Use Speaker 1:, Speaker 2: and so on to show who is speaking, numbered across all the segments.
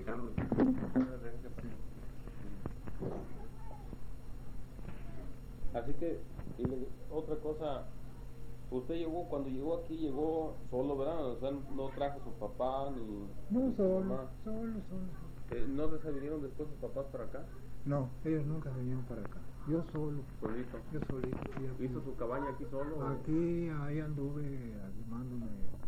Speaker 1: platicando.
Speaker 2: Así que, otra cosa, usted llegó, cuando llegó aquí, llegó solo, ¿verdad? O sea, no trajo a su papá ni
Speaker 3: No,
Speaker 2: su
Speaker 3: solo,
Speaker 2: mamá.
Speaker 3: solo.
Speaker 2: ¿No se vinieron después sus papás para acá?
Speaker 3: No, ellos nunca se vinieron para acá. Yo solo.
Speaker 2: Solito.
Speaker 3: Yo solito. Sí, aquí.
Speaker 2: ¿Hizo su cabaña aquí solo?
Speaker 3: Aquí, ahí anduve animándome,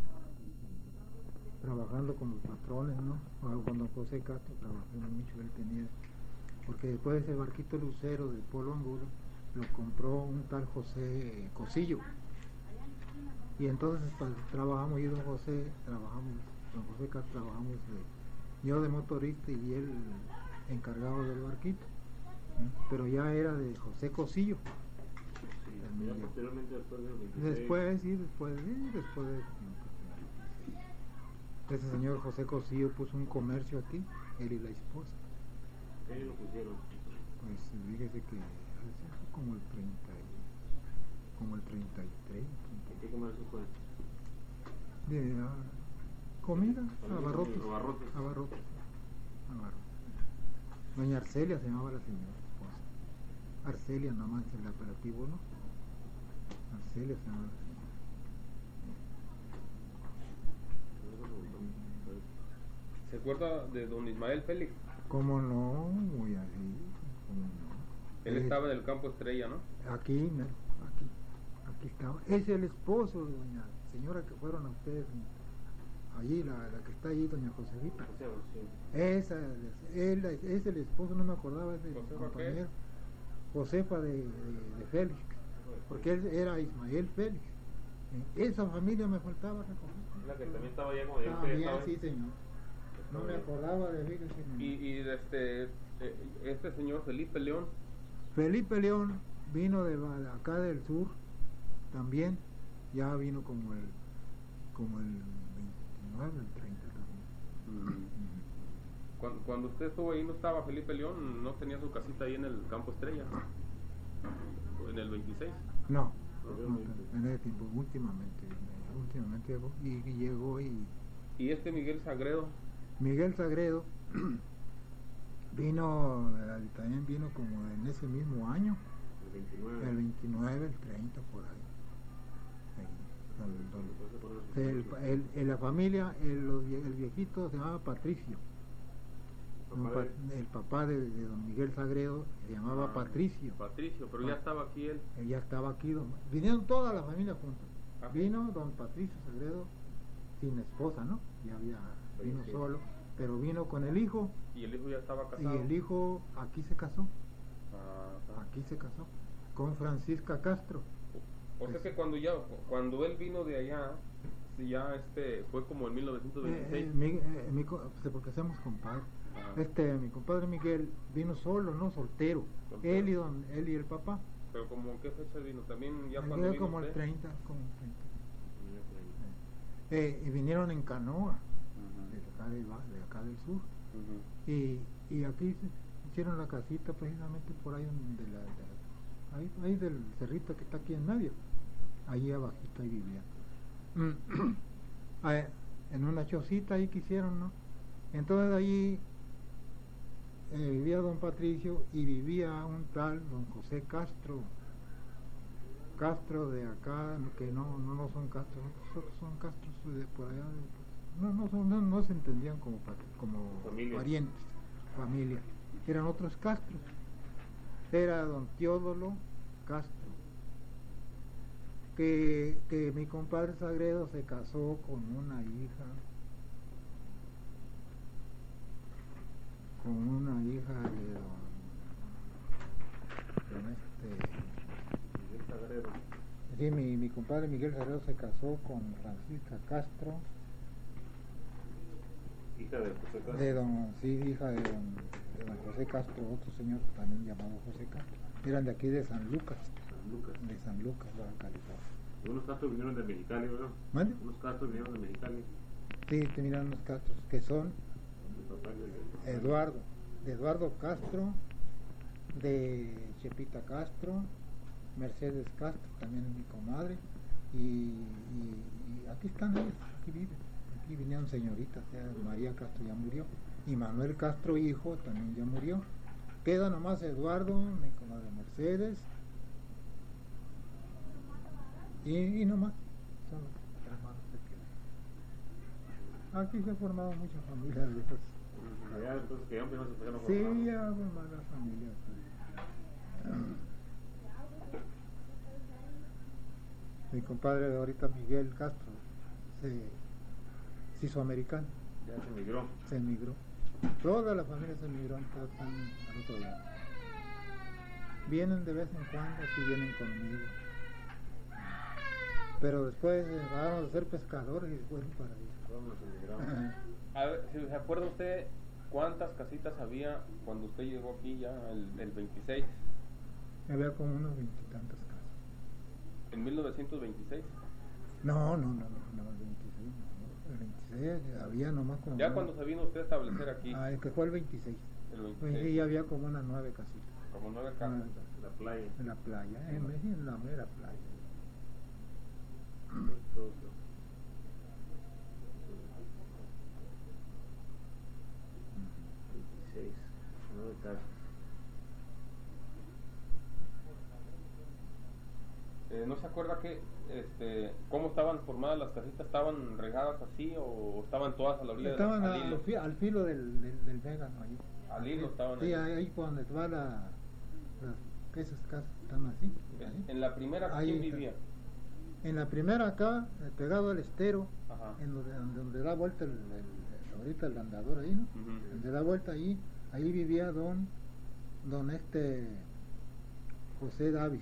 Speaker 3: trabajando con los patrones, ¿no? Con don José Castro trabajé mucho, él tenía, porque después de ese barquito lucero de Polo Angulo, lo compró un tal José Cosillo. Y entonces trabajamos, y don José Castro trabajamos, yo de motorista y él encargado del barquito, pero ya era de José Cosillo.
Speaker 1: Sí, ya posteriormente después del 26.
Speaker 3: Después de ese señor José Cosillo puso un comercio aquí, él y la esposa.
Speaker 1: ¿Qué año lo pusieron?
Speaker 3: Pues fíjese que como el 33.
Speaker 1: ¿Qué comercio fue?
Speaker 3: De comida, abarrotes.
Speaker 1: Abarrotes.
Speaker 3: Doña Arcelia se llamaba la señora esposa. Arcelia nomás el apelativo, ¿no? Arcelia se llamaba la señora.
Speaker 2: ¿Se acuerda de don Ismael Félix?
Speaker 3: ¿Cómo no? Muy así, ¿cómo no?
Speaker 2: Él estaba en el campo Estrella, ¿no?
Speaker 3: Aquí estaba. Es el esposo de doña señora que fueron a ustedes allí, la que está allí, doña Josefita. Esa, es el esposo, no me acordaba, es el compañero. Josefa de Félix, porque él era Ismael Félix. Esa familia me faltaba reconocer.
Speaker 1: La que también estaba allá como yo.
Speaker 3: También, sí, señor. No me acordaba de Félix.
Speaker 2: Y este señor Felipe León.
Speaker 3: Felipe León vino de acá del sur también, ya vino como el 29, el 30 también.
Speaker 2: Cuando usted estuvo ahí, ¿no estaba Felipe León? ¿No tenía su casita ahí en el campo Estrella? ¿En el 26?
Speaker 3: No, en ese tiempo, últimamente llegó.
Speaker 2: ¿Y este Miguel Sagredo?
Speaker 3: Miguel Sagredo también vino como en ese mismo año, el 29, el 30 por ahí. La familia, el viejito se llamaba Patricio. El papá de don Miguel Sagredo se llamaba Patricio.
Speaker 2: Patricio, pero ya estaba aquí él.
Speaker 3: Ya estaba aquí. Vinieron toda la familia juntos. Vino don Patricio Sagredo sin esposa, ¿no? Vino solo, pero vino con el hijo.
Speaker 2: ¿Y el hijo ya estaba casado?
Speaker 3: Y el hijo aquí se casó. Aquí se casó con Francisca Castro.
Speaker 2: O sea que cuando él vino de allá, ya fue como en 1926.
Speaker 3: Porque somos compadres. Mi compadre Miguel vino solo, no soltero. Él y el papá.
Speaker 2: Pero como qué fecha vino, también ya cuando vino
Speaker 3: como el 30, y vinieron en canoa de acá del sur. Y aquí hicieron la casita precisamente por ahí donde ahí del cerrito que está aquí en medio, ahí abajito ahí vivían. En una chocita ahí que hicieron, ¿no? Entonces allí vivía don Patricio y vivía un tal don José Castro de acá, que no son Castros, son Castros de por allá, no se entendían como parientes, familia, eran otros Castros. Era don Teódolo Castro, que mi compadre Sagredo se casó con una hija de
Speaker 1: Miguel Sagredo.
Speaker 3: Sí, mi compadre Miguel Sagredo se casó con Francisca Castro,
Speaker 1: hija de José Castro.
Speaker 3: Hija de don José Castro, otro señor también llamado José Castro. Eran de aquí de San Lucas. De San Lucas, Baja California.
Speaker 1: Unos Castros vinieron de Mexicali, ¿verdad?
Speaker 3: ¿Vale?
Speaker 1: Unos Castros vinieron de Mexicali.
Speaker 3: Sí, vinieron unos Castros que son Eduardo Castro, de Chepita Castro, Mercedes Castro, también mi comadre, y aquí están ellos, aquí viven. aquí vinieron señoritas, María Castro ya murió, y Manuel Castro hijo también ya murió. Queda nomás Eduardo, Nicolás de Mercedes, y nomás, son los hermanos que quedan. Aquí se han formado muchas familias de estas.
Speaker 1: Allá entonces que ya no se empezaron a
Speaker 3: Sí,
Speaker 1: formar.
Speaker 3: ya formar las familias. Mi compadre de ahorita, Miguel Castro, se hizo americano,
Speaker 1: Ya se migró.
Speaker 3: se emigró. Toda la familia se emigró, están al otro lado. Vienen de vez en cuando, aquí vienen conmigo. Pero después vamos a ser pescadores y fueron para ahí.
Speaker 1: Todos nos emigramos.
Speaker 2: A ver, si se acuerda usted cuántas casitas había cuando usted llegó aquí ya el 26,
Speaker 3: Había como unos 20 y tantas casas.
Speaker 2: en 1926.
Speaker 3: No, el 26 no. El 26 había nomás como.
Speaker 2: Ya cuando se vino usted a establecer aquí,
Speaker 3: Ah, el que fue el 26.
Speaker 2: el
Speaker 3: Pues
Speaker 2: 26,
Speaker 3: sí, había como unas 9 casitas.
Speaker 2: como 9 casas.
Speaker 3: 9 casas.
Speaker 1: La playa.
Speaker 3: En la playa, en la mera playa.
Speaker 1: Todo eso. 26. 9 casas.
Speaker 2: ¿No se acuerda que cómo estaban formadas las casitas? ¿Estaban regadas así o estaban todas a la orilla
Speaker 3: Estaban
Speaker 2: al hilo?
Speaker 3: al filo del Vegano ahí.
Speaker 2: Al hilo estaban
Speaker 3: Sí,
Speaker 2: ahí.
Speaker 3: ahí por donde va esas casas están así. ahí.
Speaker 2: En la primera,
Speaker 3: Ahí
Speaker 2: ¿quién
Speaker 3: está.
Speaker 2: vivía?
Speaker 3: En la primera acá, pegado al estero,
Speaker 2: Ajá.
Speaker 3: en donde da vuelta ahorita el andador ahí, ¿no?
Speaker 2: Ujú.
Speaker 3: Donde da vuelta ahí vivía don José Davis.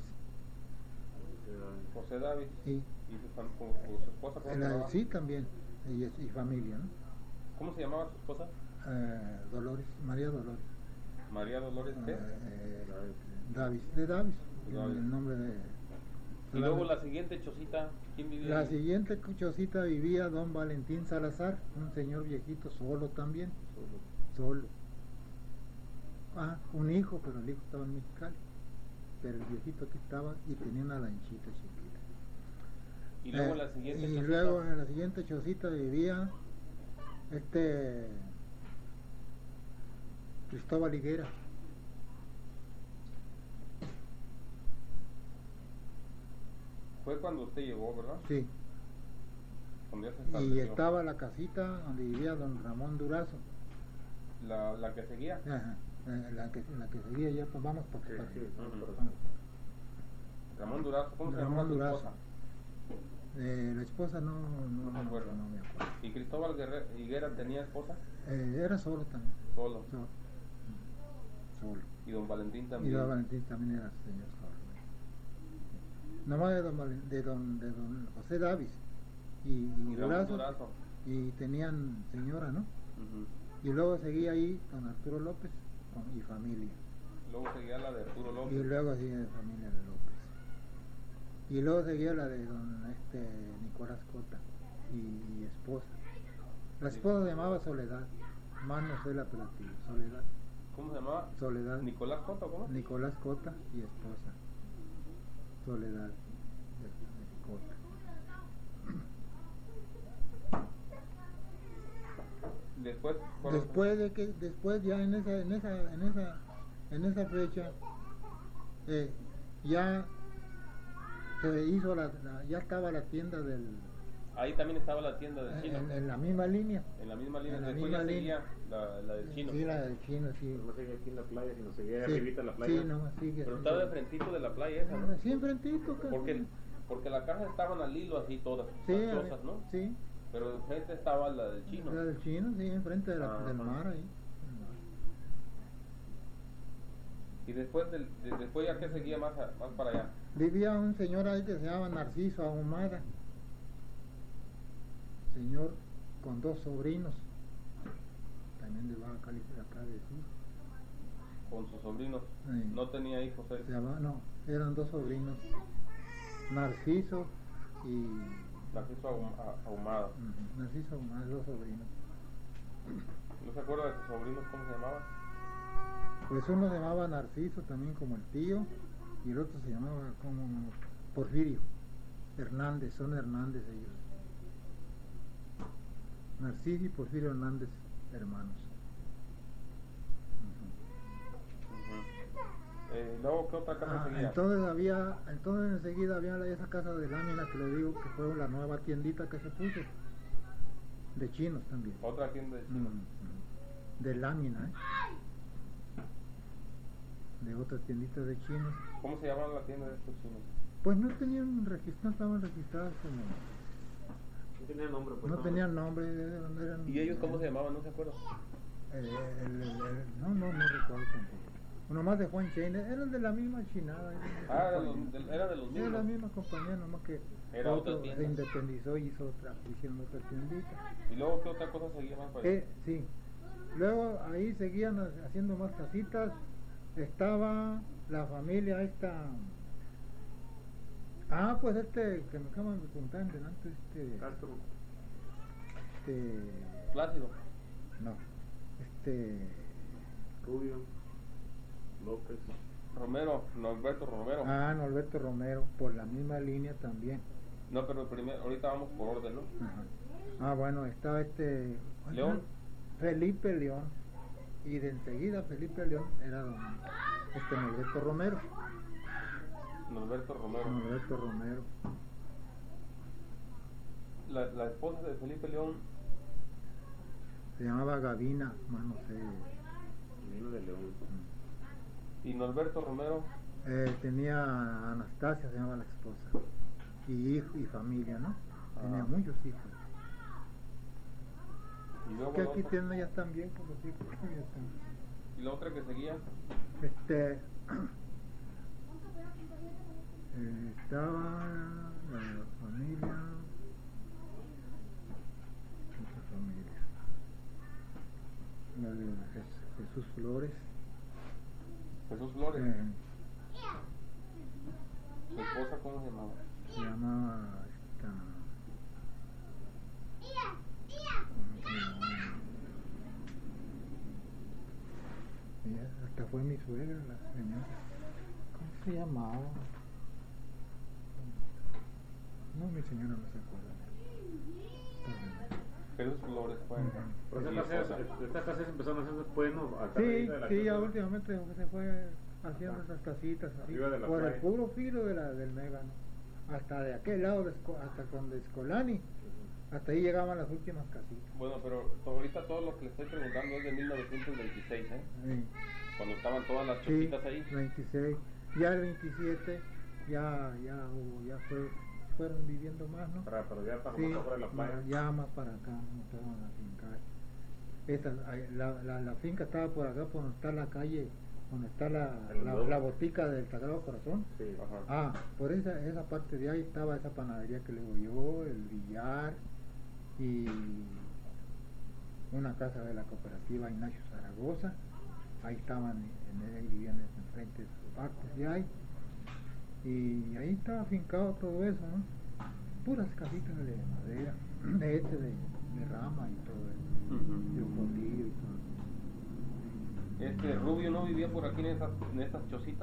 Speaker 2: José David
Speaker 3: Sí,
Speaker 2: y su esposa, ¿cómo se llamaba?
Speaker 3: sí también, y familia, ¿no?
Speaker 2: ¿Cómo se llamaba su esposa?
Speaker 3: Dolores, María Dolores.
Speaker 2: María Dolores, ¿qué?
Speaker 3: Davis, de Davis,
Speaker 2: Davis.
Speaker 3: el nombre de.
Speaker 2: Y luego la siguiente chocita, ¿quién vivía?
Speaker 3: La
Speaker 2: ahí?
Speaker 3: siguiente chocita vivía don Valentín Salazar, un señor viejito, solo también, solo. Ah, un hijo, pero el hijo estaba en Mexicali. Pero el viejito aquí estaba y tenía una lanchita chiquita.
Speaker 2: Y luego la siguiente
Speaker 3: y
Speaker 2: chocita.
Speaker 3: luego en la siguiente chocita vivía Cristóbal Higuera.
Speaker 2: Fue cuando usted llegó, ¿verdad?
Speaker 3: Sí.
Speaker 2: Cuando ya se
Speaker 3: Y
Speaker 2: estableció.
Speaker 3: estaba la casita donde vivía don Ramón Durazo.
Speaker 2: La que seguía.
Speaker 3: Ajá, la que seguía ya, pues vamos para
Speaker 1: Sí, sí, vamos
Speaker 2: Ujú.
Speaker 1: para acá.
Speaker 2: Ramón Durazo, ¿cómo se
Speaker 3: Ramón
Speaker 2: llamaba su
Speaker 3: Durazo.
Speaker 2: esposa?
Speaker 3: La esposa no
Speaker 2: No me acuerdo.
Speaker 3: No me acuerdo.
Speaker 2: ¿Y Cristóbal Higuera tenía esposa?
Speaker 3: Era solo también.
Speaker 2: Solo.
Speaker 3: Solo.
Speaker 2: Y don Valentín
Speaker 3: Y
Speaker 2: también.
Speaker 3: don Valentín también era señor solo. Nomás de don José Davis y
Speaker 2: Y Ramón
Speaker 3: Durazo,
Speaker 2: Durazo.
Speaker 3: y tenían señora, ¿no?
Speaker 2: Ujú.
Speaker 3: Y luego seguía ahí don Arturo López y familia.
Speaker 2: Luego seguía la de Arturo
Speaker 3: Y
Speaker 2: López.
Speaker 3: luego seguía de familia de López. Y luego seguía la de don Nicolás Cota y esposa. La esposa se llamaba Soledad, más no sé el apelativo, Soledad.
Speaker 2: ¿Cómo se llamaba?
Speaker 3: Soledad.
Speaker 2: ¿Nicolás Cota o cómo?
Speaker 3: Nicolás Cota y esposa. Soledad de Cota.
Speaker 2: Después, ¿cuándo-
Speaker 3: Después ya en esa fecha ya se hizo ya estaba la tienda
Speaker 2: ahí también estaba la tienda del chino.
Speaker 3: en la misma línea.
Speaker 2: En la misma línea.
Speaker 3: en la
Speaker 2: Después
Speaker 3: misma
Speaker 2: ya
Speaker 3: línea.
Speaker 2: seguía la del chino.
Speaker 3: Sí, la del chino, sí.
Speaker 1: No seguía aquí en la playa, sino seguía
Speaker 3: Sí,
Speaker 1: arribita en la playa.
Speaker 3: sí, no, sigue.
Speaker 2: Pero
Speaker 3: sí,
Speaker 2: estaba
Speaker 3: sí.
Speaker 2: de frentito de la playa esa, ¿no?
Speaker 3: Sí, enfrentito, casi.
Speaker 2: Porque la casa estaban al hilo así todas,
Speaker 3: Sí,
Speaker 2: las cosas, ¿no?
Speaker 3: sí,
Speaker 2: Pero enfrente estaba la del chino.
Speaker 3: la del chino, sí, enfrente del
Speaker 2: Ajá.
Speaker 3: mar ahí.
Speaker 2: Y después después ya que seguía más para allá.
Speaker 3: Vivía un señor ahí que se llama Narciso Ahumada, señor con 2 sobrinos, también de Baja California, acá de sur.
Speaker 2: Con sus sobrinos.
Speaker 3: Sí.
Speaker 2: No tenía hijos él.
Speaker 3: No, eran 2 sobrinos, Narciso y
Speaker 2: Narciso Ahumada.
Speaker 3: Narciso Ahumada, 2 sobrinos.
Speaker 2: ¿No se acuerda de sus sobrinos cómo se llamaban?
Speaker 3: Pues uno se llamaba Narciso, también como el tío, y el otro se llamaba como Porfirio Hernández, son Hernández ellos. Narciso y Porfirio Hernández, hermanos.
Speaker 2: Luego, ¿qué otra casa seguía?
Speaker 3: Entonces enseguida había esa casa de lámina que le digo que fue la nueva tiendita que se puso, de chinos también.
Speaker 2: Otra tienda de chinos.
Speaker 3: De lámina, de otra tiendita de chinos.
Speaker 2: ¿Cómo se llamaba la tienda de estos chinos?
Speaker 3: Pues no tenían registro, no estaban registrados como...
Speaker 1: No tenía nombre, pues.
Speaker 3: No tenían nombre, eran...
Speaker 2: ¿Y ellos cómo se llamaban? No se acuerdan.
Speaker 3: No recuerdo tampoco. Uno más de Juan Chain, eran de la misma chinada.
Speaker 2: Era de los mismos.
Speaker 3: Era la misma compañía, nomás que
Speaker 2: Era otra
Speaker 3: otro
Speaker 2: tienda.
Speaker 3: se independizó y hicieron otra tiendita.
Speaker 2: ¿Y luego qué otra cosa seguía más para allá?
Speaker 3: Sí. Luego ahí seguían haciendo más casitas. Estaba la familia esta... pues que me acaban de contar delante,
Speaker 1: Castro.
Speaker 2: Plácido.
Speaker 3: No,
Speaker 1: Rubio. López.
Speaker 2: Romero, Norberto Romero.
Speaker 3: Norberto Romero, por la misma línea también.
Speaker 2: No, pero primero, ahorita vamos por orden, ¿no?
Speaker 3: Ajá. Bueno, estaba
Speaker 2: León.
Speaker 3: Felipe León. Y de enseguida Felipe León era Norberto Romero.
Speaker 2: Norberto Romero.
Speaker 3: Norberto Romero.
Speaker 2: La esposa de Felipe León.
Speaker 3: Se llamaba Gavina, más no sé.
Speaker 1: Vino de León.
Speaker 2: Y Norberto Romero.
Speaker 3: Tenía Anastasia, se llamaba la esposa. Y hijo y familia, ¿no? Tenía
Speaker 2: Ah.
Speaker 3: muchos hijos.
Speaker 2: Y luego
Speaker 3: Que
Speaker 2: la
Speaker 3: aquí
Speaker 2: otra-
Speaker 3: tienen, ya están bien con los hijos. Ya están.
Speaker 2: Y la otra que seguía.
Speaker 3: Estaba la familia. Otra familia. La de Jesús Flores.
Speaker 2: Jesús Flores.
Speaker 3: eh,
Speaker 2: Su esposa, ¿cómo se llamaba?
Speaker 3: Se llamaba hasta fue mi suegra, la señora. ¿Cómo se llamaba? No, mi señora no se acuerda.
Speaker 2: Jesús Flores fue.
Speaker 1: Pero
Speaker 2: Y esposa.
Speaker 1: estas casas empezaron a hacer después, ¿no? A
Speaker 3: Sí,
Speaker 1: raíz de la
Speaker 3: sí, ya
Speaker 1: casa.
Speaker 3: últimamente se fue haciendo
Speaker 1: Ajá.
Speaker 3: esas casitas así,
Speaker 1: Arriba de la
Speaker 3: por el
Speaker 1: playa.
Speaker 3: puro filo del Mégano, hasta de aquel lado, hasta con de Escolani, hasta ahí llegaban las últimas casitas.
Speaker 2: Bueno, pero ahorita todo lo que le estoy preguntando es de 1926, ¿eh?
Speaker 3: Sí.
Speaker 2: Cuando estaban todas las
Speaker 3: Sí,
Speaker 2: chocitas ahí.
Speaker 3: 26, ya el 27, fueron viviendo más, ¿no?
Speaker 1: Pero ya para
Speaker 3: Sí,
Speaker 1: más afuera de la playa.
Speaker 3: ya más para acá, empezaron a fincar. La finca estaba por acá, por donde está la calle, donde está la botica del Sagrado Corazón.
Speaker 1: Sí.
Speaker 2: Ajá.
Speaker 3: Por esa parte de ahí estaba esa panadería que le digo yo, el billar y una casa de la cooperativa Ignacio Zaragoza. Ahí estaban, ahí vivían enfrente de sus partes de ahí. Y ahí estaba afincado todo eso, ¿no? Puras casitas de madera, de rama y todo eso, de ocotillo y todo.
Speaker 2: Rubio no vivía por aquí en estas chocitas.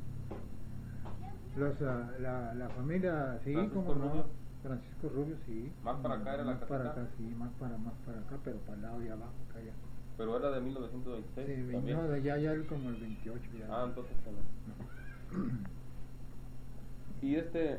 Speaker 3: La familia, sí,
Speaker 2: Francisco
Speaker 3: como no,
Speaker 2: Rubio.
Speaker 3: Francisco Rubio, sí.
Speaker 2: Más para acá era la
Speaker 3: Más para
Speaker 2: casita.
Speaker 3: acá, sí, más para acá, pero para el lado de abajo, acá ya.
Speaker 2: Pero era de 1926
Speaker 3: Sí,
Speaker 2: también.
Speaker 3: no, ya como el 28 ya.
Speaker 2: Entonces también. Y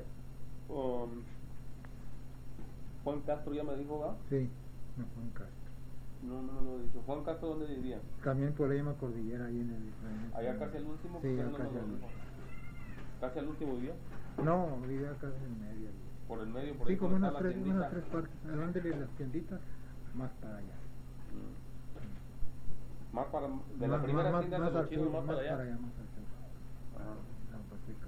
Speaker 2: Juan Castro ya me dijo, ¿va?
Speaker 3: Sí, no Juan Castro.
Speaker 2: No he dicho. Juan Castro, ¿dónde vivía?
Speaker 3: También por la misma cordillera ahí en el...
Speaker 2: Allá casi al último.
Speaker 3: Sí,
Speaker 2: porque
Speaker 3: ya
Speaker 2: no me
Speaker 3: casi
Speaker 2: lo
Speaker 3: al
Speaker 2: dijo.
Speaker 3: último.
Speaker 2: Casi al último vivía.
Speaker 3: No, vivía casi en medio.
Speaker 2: Por el medio, por
Speaker 3: Sí,
Speaker 2: ahí
Speaker 3: como
Speaker 2: donde
Speaker 3: unas
Speaker 2: está la tiendita.
Speaker 3: tres partes. Adelante las tienditas, más para allá.
Speaker 2: Más para de la primera tienda de los chinos, más para allá.
Speaker 3: más al sur.
Speaker 2: Ajá.
Speaker 3: La botica,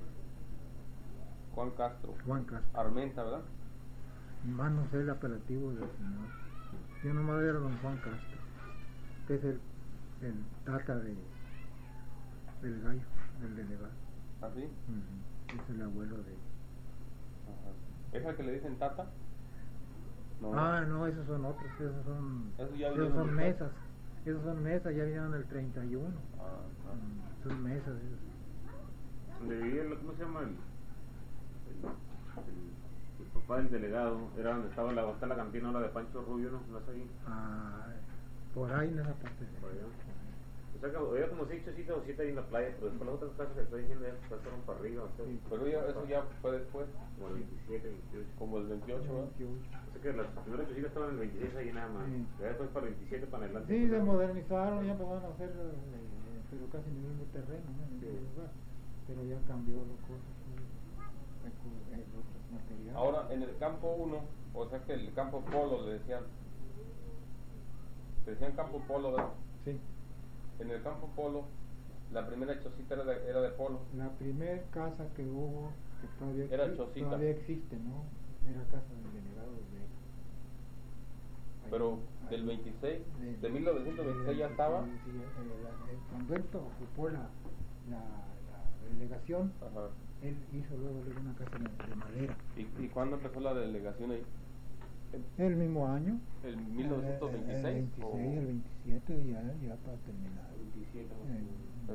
Speaker 2: Juan Castro.
Speaker 3: Juan Castro.
Speaker 2: Armenta, ¿verdad?
Speaker 3: Más no sé el apelativo del señor. Yo nomás era don Juan Castro, que es el tata del gallo, del delegado.
Speaker 2: ¿Así?
Speaker 3: Es el abuelo de...
Speaker 2: Ajá. ¿Esa que le dicen tata? No.
Speaker 3: No, esos son otros, esos son
Speaker 2: Esos ya
Speaker 3: esos
Speaker 2: vinieron
Speaker 3: son
Speaker 2: después.
Speaker 3: mesas. Esos son mesas, ya vinieron el 31. Son mesas esos.
Speaker 1: Donde vivía, ¿cómo se llama? El papá papá del delegado, era donde estaba está la cantina ahora de Pancho Rubio, ¿no? ¿No es ahí?
Speaker 3: Ah, por ahí en esa parte.
Speaker 1: Por allá. O sea que había como 6 chocitas o 7 ahí en la playa, pero después las otras casas que estoy diciendo ya pasaron para arriba. O sea,
Speaker 2: Pero eso ya fue después,
Speaker 1: como el 27, 28.
Speaker 2: como el 28, ¿verdad?
Speaker 3: 28.
Speaker 1: O sea que las primeras chocitas estaban en el 26 ahí nada más.
Speaker 3: Sí.
Speaker 1: Ya después para el 27 para adelante.
Speaker 3: Sí,
Speaker 1: pues,
Speaker 3: se
Speaker 1: ya.
Speaker 3: modernizaron, ya empezaron a hacer, pero casi en el mismo terreno, ¿no? En el mismo
Speaker 1: Sí.
Speaker 3: lugar. Pero ya cambió las cosas, otros materiales.
Speaker 2: Ahora, en el campo 1, o sea que el campo polo le decían campo polo, ¿verdad?
Speaker 3: Sí,
Speaker 2: En el campo polo, la primera chocita era de polo.
Speaker 3: la primer casa que hubo, que todavía,
Speaker 2: Era chocita.
Speaker 3: todavía existe, ¿no? Era casa del delegado de...
Speaker 2: Pero del 26, de 1926 ya estaba.
Speaker 3: Sí, el convento ocupó la delegación.
Speaker 2: Ajá.
Speaker 3: Él hizo luego una casa de madera.
Speaker 2: ¿Y cuándo empezó la delegación ahí?
Speaker 3: El mismo año.
Speaker 2: ¿El 1926?
Speaker 3: El 26,
Speaker 2: o
Speaker 3: el 27 ya para terminar.
Speaker 1: 27 más o
Speaker 3: Eh,
Speaker 1: menos.
Speaker 2: el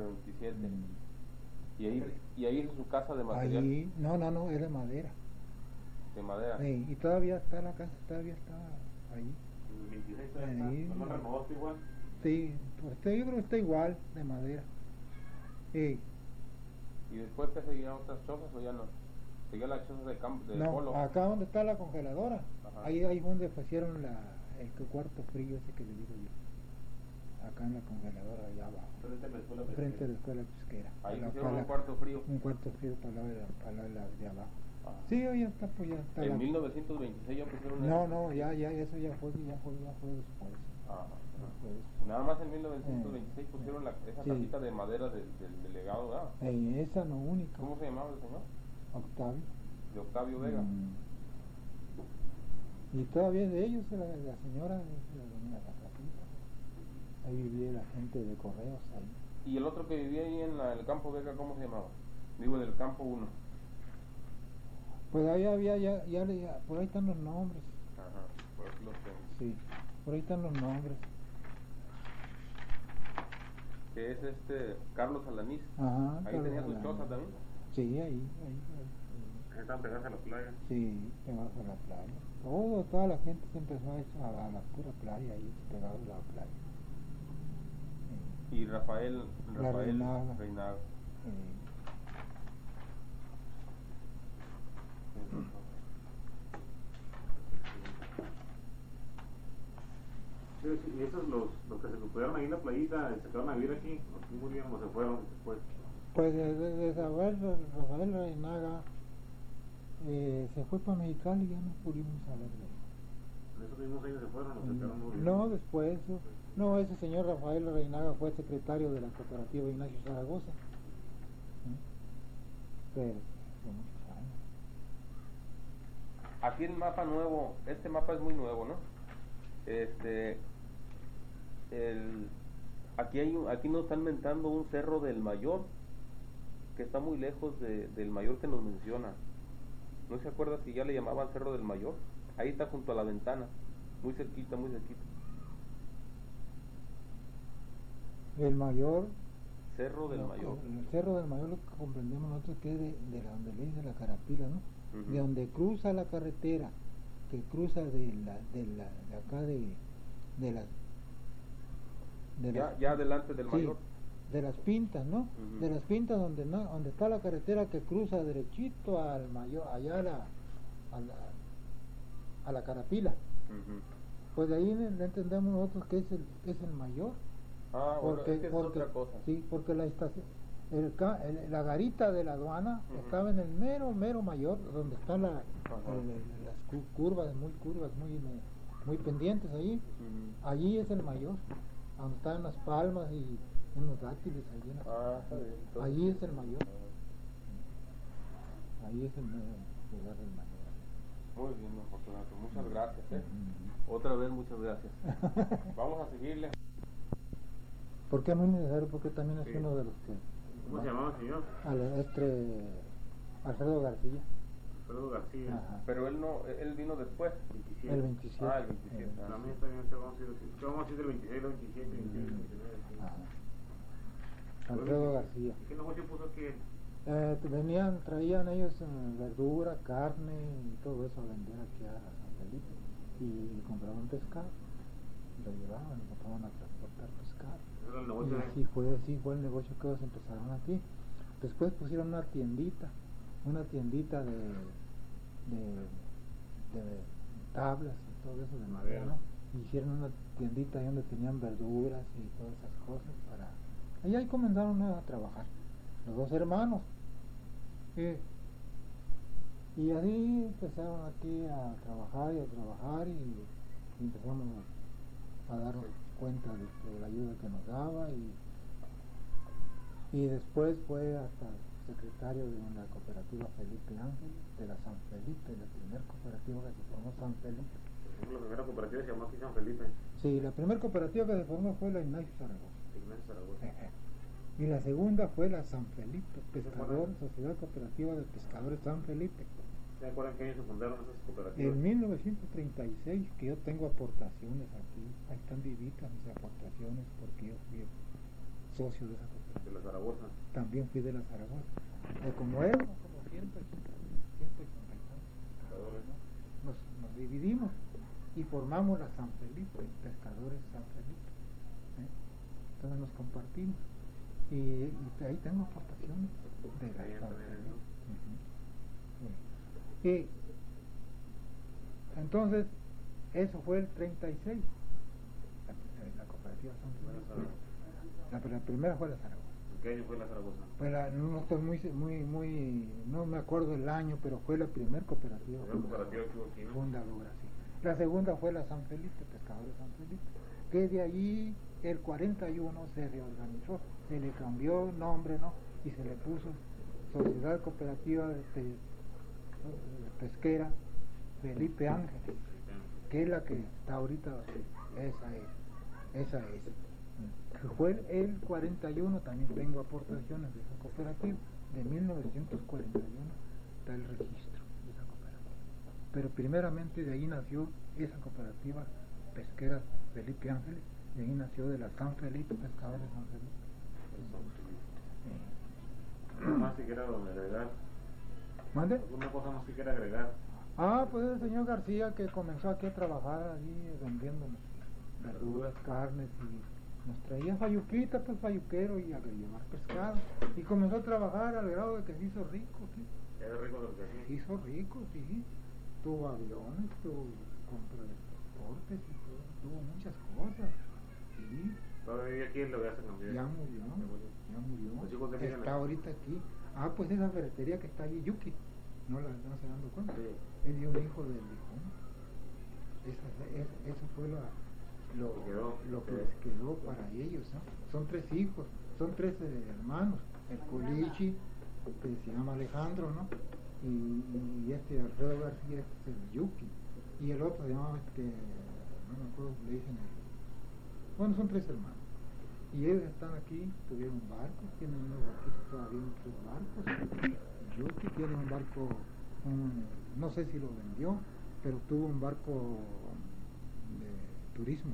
Speaker 2: 27. Y ahí hizo su casa de material
Speaker 3: Allí, no, es de madera.
Speaker 2: de madera.
Speaker 3: Sí, y todavía está la casa, todavía está ahí.
Speaker 1: El 26 todavía
Speaker 3: Ahí,
Speaker 1: está. ¿No lo renovaste igual?
Speaker 3: Sí, pues yo creo que está igual, de madera. Sí.
Speaker 2: ¿Y después que seguían otras chozas o ya no? ¿Seguía la choza de
Speaker 3: No,
Speaker 2: polo?
Speaker 3: acá donde está la congeladora,
Speaker 2: Ajá.
Speaker 3: ahí donde pusieron el cuarto frío ese que le digo yo. Acá en la congeladora, allá abajo.
Speaker 1: Frente a la escuela
Speaker 3: Frente a la
Speaker 1: pesquera.
Speaker 3: escuela pesquera.
Speaker 2: Ahí
Speaker 3: Para
Speaker 2: pusieron
Speaker 3: la-
Speaker 2: un cuarto frío.
Speaker 3: Un cuarto frío para la de abajo.
Speaker 2: Ajá.
Speaker 3: Sí, ya está, pues ya está.
Speaker 2: En 1926 ya pusieron
Speaker 3: No, ya eso ya fue después.
Speaker 2: Ajá.
Speaker 3: Ya fue después.
Speaker 2: Nada más en 1926 pusieron esa
Speaker 3: Sí.
Speaker 2: casita de madera del delegado, ¿verdad?
Speaker 3: Esa no única.
Speaker 2: ¿Cómo se llamaba el señor?
Speaker 3: Octavio.
Speaker 2: De Octavio Vega.
Speaker 3: Y todavía es de ellos, la señora es la dueña de la casita. Ahí vivía la gente de correos ahí.
Speaker 2: ¿Y el otro que vivía ahí en el campo Vega, cómo se llamaba? Digo, del campo 1.
Speaker 3: Pues ahí había, por ahí están los nombres.
Speaker 2: Ajá, por eso lo sé.
Speaker 3: Sí, por ahí están los nombres.
Speaker 2: Que es Carlos Alanís.
Speaker 3: Ajá.
Speaker 2: Ahí tenía su
Speaker 3: Carlos
Speaker 2: choza
Speaker 3: Alanís.
Speaker 2: también.
Speaker 3: Sí, ahí.
Speaker 1: Ahí estaban pegadas a la playa.
Speaker 3: Sí, pegados a la playa. Toda la gente se empezó a ir a la pura playa, ahí pegados a la playa.
Speaker 2: Y Rafael
Speaker 3: Reinaga.
Speaker 2: Reinaga.
Speaker 1: Sí, y esos los que se recuperaron ahí en la playita, se quedaron a vivir aquí murieron o se fueron después.
Speaker 3: Pues de Rafael Reinaga se fue para Mexicali y ya no pudimos saber de él.
Speaker 1: En esos mismos años se fueron o se quedaron muriendo.
Speaker 3: No, después, no, ese señor Rafael Reinaga fue secretario de la cooperativa Ignacio Zaragoza. Pero hace muchos años.
Speaker 2: Aquí el mapa nuevo, este mapa es muy nuevo, ¿no? Aquí nos están mentando un cerro del Mayor, que está muy lejos del Mayor que nos menciona. ¿No se acuerda si ya le llamaban Cerro del Mayor? Ahí está junto a la ventana, muy cerquita, muy cerquita.
Speaker 3: El Mayor,
Speaker 2: Cerro del Mayor.
Speaker 3: el Cerro del Mayor lo que comprendemos nosotros que es de la donde le dice la Carapila, ¿no?
Speaker 2: Ujú.
Speaker 3: De donde cruza la carretera, que cruza de acá
Speaker 2: Ya adelante del
Speaker 3: sí,
Speaker 2: Mayor.
Speaker 3: de las Pintas, ¿no?
Speaker 2: Ujú.
Speaker 3: De las Pintas donde está la carretera que cruza derechito al Mayor, allá a la Carapila.
Speaker 2: Ujú.
Speaker 3: Pues de ahí le entendemos nosotros que es el Mayor.
Speaker 2: Ah, bueno, es que es otra cosa.
Speaker 3: Sí, porque la estación, la garita de la aduana
Speaker 2: Ujú.
Speaker 3: estaba en el mero Mayor, donde están las curvas, muy pendientes ahí.
Speaker 2: Ujú.
Speaker 3: Allí es el Mayor, donde están las palmas y unos dátiles allí.
Speaker 2: Está bien. Entonces-
Speaker 3: Allí es el Mayor. Ahí es el mero lugar del Mayor.
Speaker 2: Muy bien, don Fortunato. Muchas gracias.
Speaker 3: Ujú.
Speaker 2: Otra vez, muchas gracias. Vamos a seguirle.
Speaker 3: Porque es muy necesario, porque también es
Speaker 1: Sí.
Speaker 3: uno de los que...
Speaker 1: ¿Cómo se llamaba el señor?
Speaker 3: Alfredo García.
Speaker 1: Alfredo García.
Speaker 3: Ajá.
Speaker 2: Pero él vino después.
Speaker 1: 27.
Speaker 3: El 27.
Speaker 2: Ah, el 27.
Speaker 3: El-
Speaker 1: También está bien, vamos a ir del 26 al 27, 28, 29. Sí.
Speaker 3: Ajá. Alfredo García.
Speaker 1: ¿Qué negocio puso aquí?
Speaker 3: Traían ellos verdura, carne y todo eso a vender aquí a San Felipe y compraban pescado, lo llevaban y compraban a transportar pescado.
Speaker 1: ¿Era el negocio?
Speaker 3: Y así fue el negocio que ellos empezaron aquí. Después pusieron una tiendita de tablas y todo eso de madera, ¿no? Y hicieron una tiendita ahí donde tenían verduras y todas esas cosas para... Ahí comenzaron a trabajar, los dos hermanos. Y así empezaron aquí a trabajar y empezamos a dar cuenta de la ayuda que nos daba y después fue hasta secretario de una cooperativa Felipe Ángel, de la San Felipe, la primera cooperativa que se formó San Felipe.
Speaker 1: La primera cooperativa se llamó aquí San Felipe.
Speaker 3: Sí, la primera cooperativa que se formó fue la Ignacio Zaragoza.
Speaker 1: Ignacio Zaragoza.
Speaker 3: Y la segunda fue la San Felipe, Sociedad Cooperativa de Pescadores San Felipe.
Speaker 1: ¿Se acuerdan qué año se fundaron esas cooperativas?
Speaker 3: En 1936, que yo tengo aportaciones aquí, ahí están vivitas mis aportaciones porque yo fui socio de esa cooperativa.
Speaker 1: De la Zaragoza.
Speaker 3: También fui de la Zaragoza. Como éramos como 150 pescadores, ¿no? Nos dividimos y formamos la San Felipe, Pescadores San Felipe. Entonces nos compartimos. Y ahí tengo aportaciones de la San Felipe. Y entonces, eso fue el 36, la cooperativa San Felipe. La primera fue la Zaragoza.
Speaker 1: ¿Qué año fue la Zaragoza?
Speaker 3: No estoy no me acuerdo el año, pero fue la primera cooperativa. Fundadora, sí. La segunda fue la San Felipe, Pescadores San Felipe, que de allí el 41 se reorganizó, se le cambió nombre, ¿no? Y se le puso Sociedad Cooperativa de Pesquera Felipe Ángeles, que es la que está ahorita, esa es. Que fue el 41, también tengo aportaciones de esa cooperativa, de 1941 está el registro de esa cooperativa. Pero primeramente de ahí nació esa cooperativa pesquera Felipe Ángeles, de ahí nació de la San Felipe, Pescadores San Felipe.
Speaker 1: ¿Algo más que quiera agregar?
Speaker 3: ¿Mande?
Speaker 1: ¿Alguna cosa más que quiera agregar?
Speaker 3: Pues el señor García, que comenzó aquí a trabajar allí vendiendo verduras, carnes, y nos traía fayuquita, pues fayuquero, y a llevar pescado, y comenzó a trabajar al grado de que se hizo rico, ¿sí?
Speaker 1: ¿Era rico lo que hacía?
Speaker 3: Se hizo rico, sí. Tuvo aviones, compró transportes, y tuvo muchas cosas, sí.
Speaker 1: ¿Todavía vive aquí en lo que hace cambiar?
Speaker 3: Ya murió.
Speaker 1: ¿Los hijos que
Speaker 3: Está ahorita aquí. Pues esa ferretería que está allí, Yuki, no se dando cuenta.
Speaker 1: Sí.
Speaker 3: Es de un hijo del difunto. Eso fue lo que les quedó para ellos, ¿no? Son 3 hijos, son 3 hermanos. El Culichi, que se llama Alejandro, ¿no? Y Alfredo García, es el Yuki. Y el otro se llama, no me acuerdo cómo le dicen. Bueno, son 3 hermanos. Y ellos están aquí, tuvieron barcos, tienen unos barquitos todavía, 3 barcos. Yuki tiene un barco, no sé si lo vendió, pero tuvo un barco de turismo.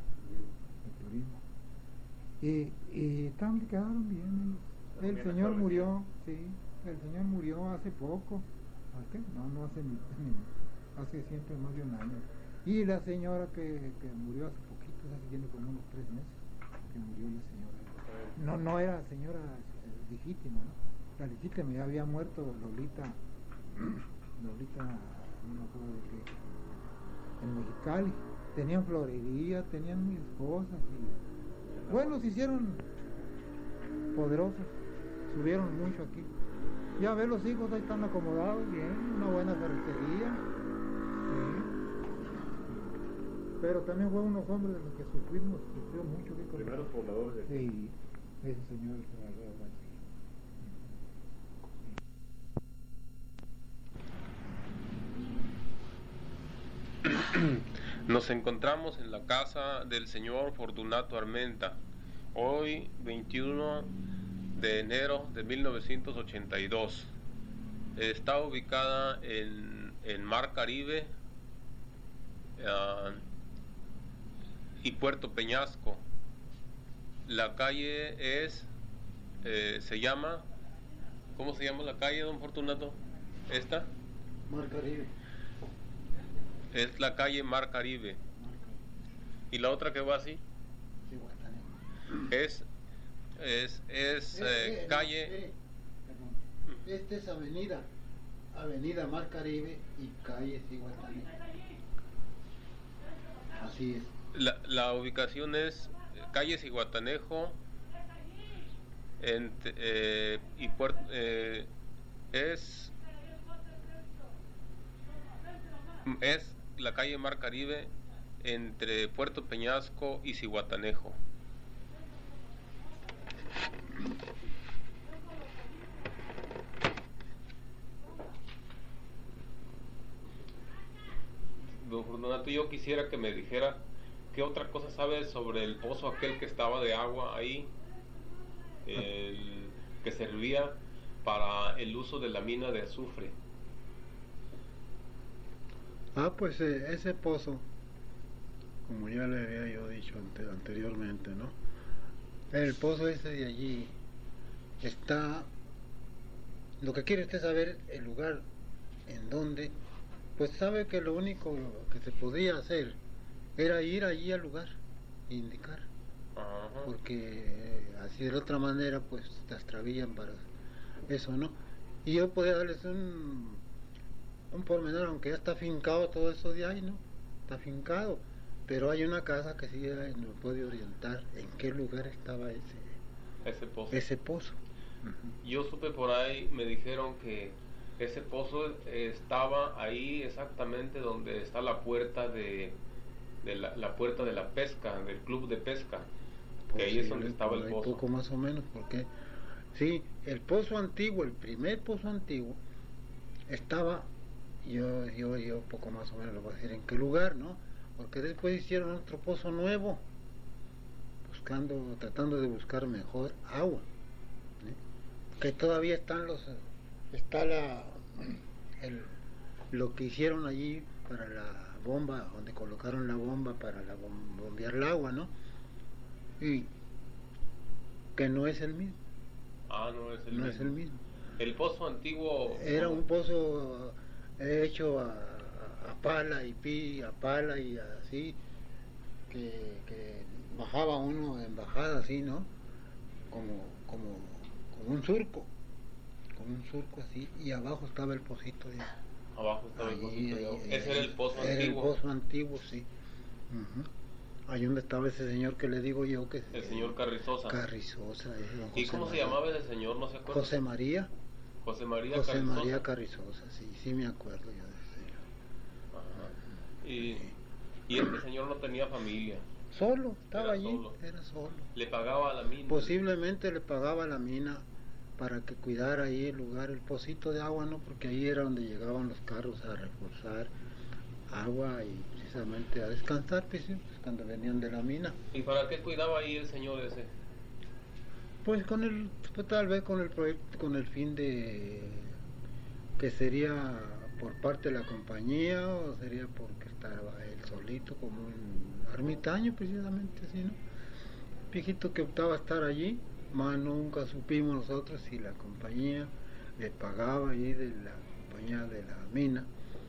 Speaker 3: Y también quedaron bien. El señor murió, sí, el señor murió hace poco. No hace siempre más de un año. Y la señora que murió hace poquito, hace tiene como unos 3 meses que murió la señora. No era señora legítima, ¿no? La legítima ya había muerto Lolita, no me acuerdo de qué, en Mexicali. Tenían florería, tenían mil cosas y bueno, se hicieron poderosos, subieron mucho aquí. Ya ves, los hijos ahí están acomodados bien, una buena ferretería, sí. Pero también fue unos hombres de los que sufrió mucho.
Speaker 1: Primeros pobladores de aquí.
Speaker 3: Sí, ese señor
Speaker 2: Nos encontramos en la casa del señor Fortunato Armenta, hoy 21 de enero de 1982. Está ubicada en Mar Caribe y Puerto Peñasco. La calle se llama ¿Cómo se llama la calle, don Fortunato? ¿Esta?
Speaker 3: Mar Caribe.
Speaker 2: Es la calle Mar Caribe. ¿Y la otra que va así?
Speaker 3: Sí, Guatanejo.
Speaker 2: Es calle...
Speaker 3: Perdón. Esta es Avenida Mar Caribe y calle Guatanejo. Así es.
Speaker 2: La ubicación es calle Ciguatanejo y es la calle Mar Caribe entre Puerto Peñasco y Ciguatanejo. Don Fortunato, yo quisiera que me dijera qué otra cosa sabe sobre el pozo aquel que estaba de agua ahí, que servía para el uso de la mina de azufre.
Speaker 4: Pues ese pozo, como ya le había yo dicho anteriormente, ¿no? El pozo ese de allí está, lo que quiere usted saber, el lugar en donde, pues sabe que lo único que se podía hacer era ir allí al lugar, indicar, porque así de la otra manera pues te extravían para eso, ¿no? Y yo podía darles un pormenor, aunque ya está fincado todo eso de ahí, ¿no? Está fincado, pero hay una casa que sí nos puede orientar en qué lugar estaba ese pozo.
Speaker 2: Yo supe por ahí, me dijeron que ese pozo estaba ahí exactamente donde está la puerta la puerta de la pesca, del club de pesca, que ahí es donde estaba el pozo.
Speaker 4: Poco más o menos, porque sí, el pozo antiguo, el primer pozo antiguo, estaba, yo poco más o menos lo voy a decir en qué lugar, ¿no? Porque después hicieron otro pozo nuevo, tratando de buscar mejor agua, ¿eh? Que todavía están lo que hicieron allí para la bomba, donde colocaron la bomba para bombear el agua, ¿no? Y que no es el mismo.
Speaker 2: No es el
Speaker 4: no
Speaker 2: mismo.
Speaker 4: Es el mismo.
Speaker 2: El pozo antiguo
Speaker 4: era un pozo hecho a pala y así, que bajaba uno en bajada así, ¿no? Como un surco así, y abajo estaba el pocito de agua.
Speaker 2: Abajo estaba el pocito de agua. Ese era el pozo
Speaker 4: era
Speaker 2: antiguo.
Speaker 4: El pozo antiguo, sí. Ahí donde estaba ese señor que le digo yo que...
Speaker 2: El señor Carrizosa.
Speaker 4: Carrizosa.
Speaker 2: ¿Y cómo se llamaba ese señor? ¿No se acuerda?
Speaker 4: José María
Speaker 2: Carrizosa.
Speaker 4: Carrizosa, sí me acuerdo yo de ese señor.
Speaker 2: Y este señor no tenía familia.
Speaker 4: Solo, estaba allí, era solo.
Speaker 2: ¿Le pagaba a la mina?
Speaker 4: Posiblemente le pagaba a la mina para que cuidara ahí el lugar, el pocito de agua, ¿no? Porque ahí era donde llegaban los carros a reforzar agua y precisamente a descansar, pues, cuando venían de la mina.
Speaker 2: ¿Y para qué cuidaba ahí el señor ese?
Speaker 4: Pues tal vez con el proyecto, con el fin de que sería por parte de la compañía, o sería porque estaba él solito como un ermitaño, precisamente así, ¿no? Viejito que optaba a estar allí, más nunca supimos nosotros si la compañía le pagaba ahí de la compañía de la mina.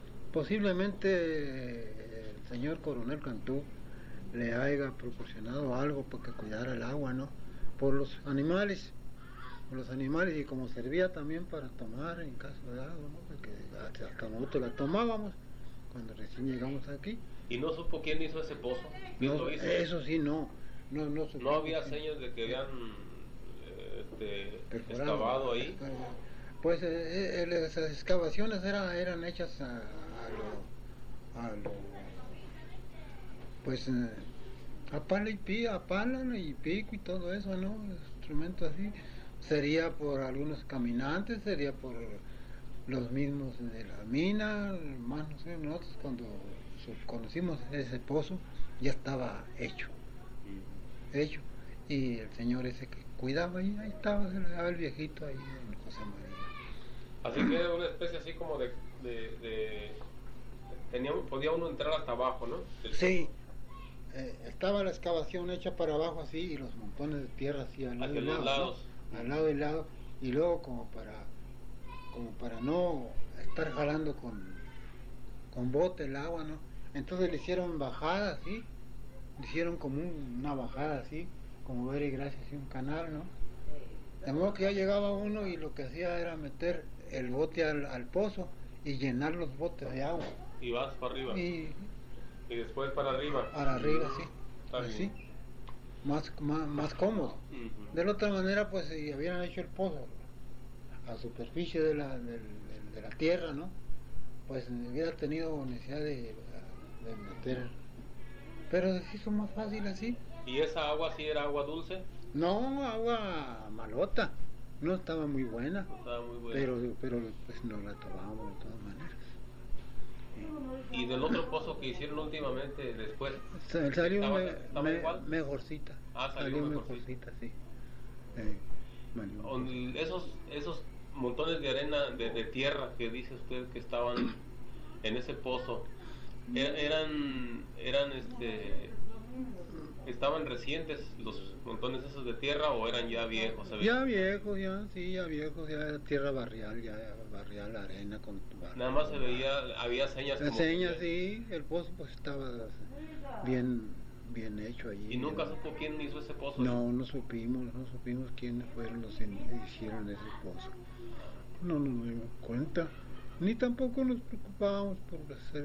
Speaker 4: Posiblemente el señor Coronel Cantú le haya proporcionado algo para que cuidara el agua, ¿no? Por los animales, y como servía también para tomar en caso de agua, ¿no? Porque hasta nosotros la tomábamos cuando recién llegamos aquí.
Speaker 2: ¿Y no supo quién hizo ese pozo? ¿Quién lo hizo?
Speaker 4: Eso sí, no supo.
Speaker 2: ¿No había señas de que habían excavado ahí?
Speaker 4: Pues las excavaciones eran hechas a pala y pico y todo eso, ¿no? Instrumentos así. Sería por algunos caminantes, sería por los mismos de la mina, más no sé, nosotros cuando conocimos ese pozo ya estaba hecho, y el señor ese que cuidaba ahí estaba, se le daba el viejito ahí, en José María.
Speaker 2: Así que era una especie así como podía uno entrar hasta abajo, ¿no?
Speaker 4: Sí, estaba la excavación hecha para abajo así, y los montones de tierra así al lado y lado, y luego como para como para no estar jalando con bote el agua, ¿no? Entonces le hicieron bajada, ¿sí? Le hicieron como una bajada así, como ver y gracias, así un canal, ¿no? De modo que ya llegaba uno y lo que hacía era meter el bote al pozo y llenar los botes de agua.
Speaker 2: Y vas para arriba.
Speaker 4: Y
Speaker 2: después para arriba.
Speaker 4: para arriba, sí.
Speaker 2: Está
Speaker 4: Así.
Speaker 2: bien.
Speaker 4: Más cómodo.
Speaker 2: Ujú.
Speaker 4: De la otra manera, pues si hubieran hecho el pozo a superficie de la tierra, ¿no? Pues hubiera tenido necesidad de meter. Pero se hizo más fácil así.
Speaker 2: ¿Y esa agua sí era agua dulce?
Speaker 4: No, agua malota. No estaba muy buena.
Speaker 2: No estaba muy buena.
Speaker 4: Pero pues nos la tomábamos de todas maneras.
Speaker 2: ¿Y del otro pozo que hicieron últimamente después?
Speaker 4: Salió
Speaker 2: ¿Estaba igual?
Speaker 4: mejorcita.
Speaker 2: Ah, salió
Speaker 4: mejorcita, sí.
Speaker 2: Esos montones de arena, de tierra que dice usted que estaban en ese pozo, ¿estaban recientes los montones esos de tierra o eran ya viejos? ¿Sabes?
Speaker 4: Ya viejos, ya era tierra barrial, arena con barro.
Speaker 2: Nada más se veía, había señas como
Speaker 4: Señas,
Speaker 2: que-
Speaker 4: sí, el pozo pues estaba bien hecho allí.
Speaker 2: ¿Y nunca supo quién hizo ese pozo?
Speaker 4: No supimos quiénes fueron los que hicieron ese pozo. No nos dimos cuenta, ni tampoco nos preocupábamos por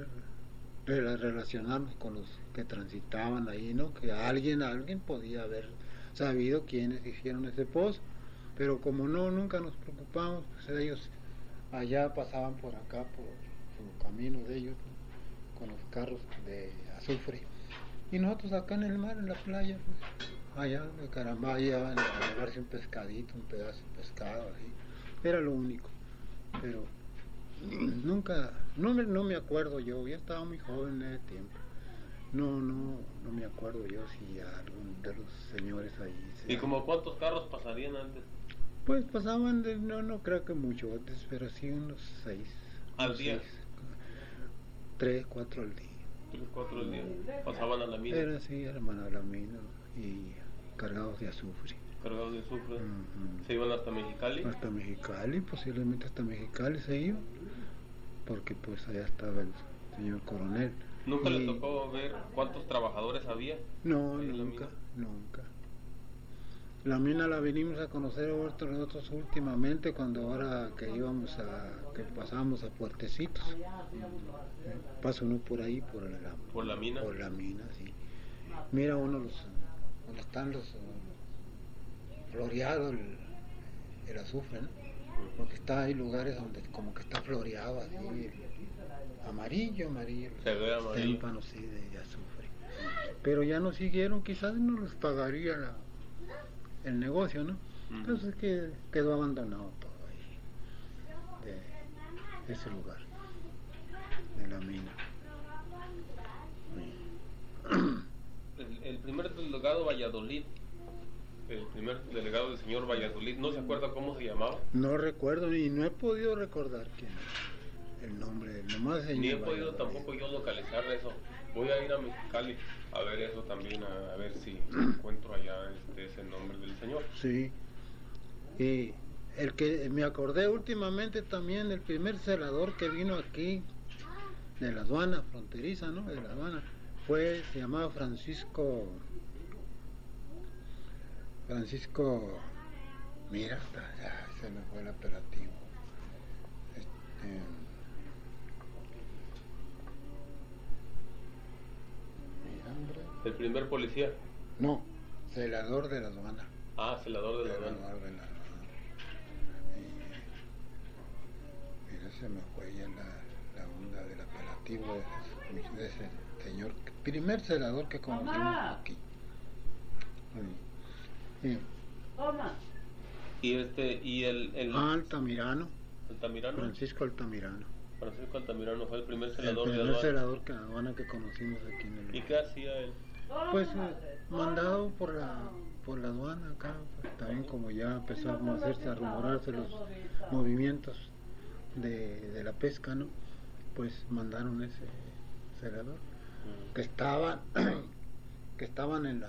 Speaker 4: relacionarnos con los que transitaban ahí, ¿no? Que alguien podía haber sabido quiénes hicieron ese pozo, pero como nunca nos preocupamos, pues ellos allá pasaban por acá, por su camino de ellos, ¿no? Con los carros de azufre, y nosotros acá en el mar, en la playa, pues, allá de Carambaya, a llevarse un pescadito, un pedazo de pescado, así, era lo único, pero nunca, no me acuerdo yo, ya estaba muy joven en ese tiempo. No me acuerdo yo si algún de los señores ahí.
Speaker 2: ¿Y como cuántos carros pasarían antes?
Speaker 4: Pues pasaban, no creo que mucho antes, pero sí unos 6.
Speaker 2: ¿Al día?
Speaker 4: 3, 4 al día.
Speaker 2: 3, 4 al día. Pasaban a la mina.
Speaker 4: Eran a la mina y cargados de azufre.
Speaker 2: Cargados de azufre.
Speaker 4: Ujú.
Speaker 2: ¿Se iban hasta Mexicali?
Speaker 4: Hasta Mexicali, posiblemente hasta Mexicali se iban, porque pues allá estaba el señor coronel.
Speaker 2: ¿Nunca le tocó ver cuántos trabajadores había?
Speaker 4: No,
Speaker 2: ahí en la
Speaker 4: nunca.
Speaker 2: mina?
Speaker 4: La mina la venimos a conocer nosotros últimamente, cuando ahora que pasábamos a Puertecitos. Pasa uno por ahí, por
Speaker 2: ¿Por la mina?
Speaker 4: Por la mina, sí. Mira uno donde están los floreados el azufre, ¿no? Porque hay lugares donde como que está floreado así, amarillo,
Speaker 2: Se ve amarillo.
Speaker 4: témpanos, sí, de azufre. Pero ya no siguieron, quizás no les pagaría el negocio, ¿no? Entonces quedó abandonado todo ahí, de ese lugar, de la mina.
Speaker 2: El primer delegado Valladolid, el primer delegado del señor Valladolid, ¿no se acuerda cómo se llamaba?
Speaker 4: No recuerdo, ni no he podido recordar quién es el nombre, nomás señor
Speaker 2: Ni he podido
Speaker 4: Valladolid.
Speaker 2: tampoco yo localizar eso. Voy a ir a Mexicali a ver eso también, a ver si encuentro allá ese nombre del señor.
Speaker 4: Sí. Y el que me acordé últimamente también, el primer celador que vino aquí de la aduana fronteriza, ¿no? De la aduana, se llamaba Francisco, mira, ya se me fue el apelativo. Mira, hombre.
Speaker 2: El primer policía.
Speaker 4: No, celador de la aduana.
Speaker 2: Ah, celador de la aduana.
Speaker 4: Mira, se me fue ya la onda del apelativo de ese señor, primer celador que conocimos aquí.
Speaker 2: Y el
Speaker 4: Altamirano,
Speaker 2: Altamirano.
Speaker 4: Francisco Altamirano.
Speaker 2: Francisco Altamirano fue el primer
Speaker 4: El
Speaker 2: celador de
Speaker 4: primer
Speaker 2: aduana.
Speaker 4: celador que aduana que conocimos aquí en el
Speaker 2: ¿Y
Speaker 4: lugar.
Speaker 2: qué hacía él?
Speaker 4: Pues mandado por la aduana acá, pues, también como ya empezaron a rumorarse los movimientos de la pesca, ¿no? Pues mandaron ese celador que estaban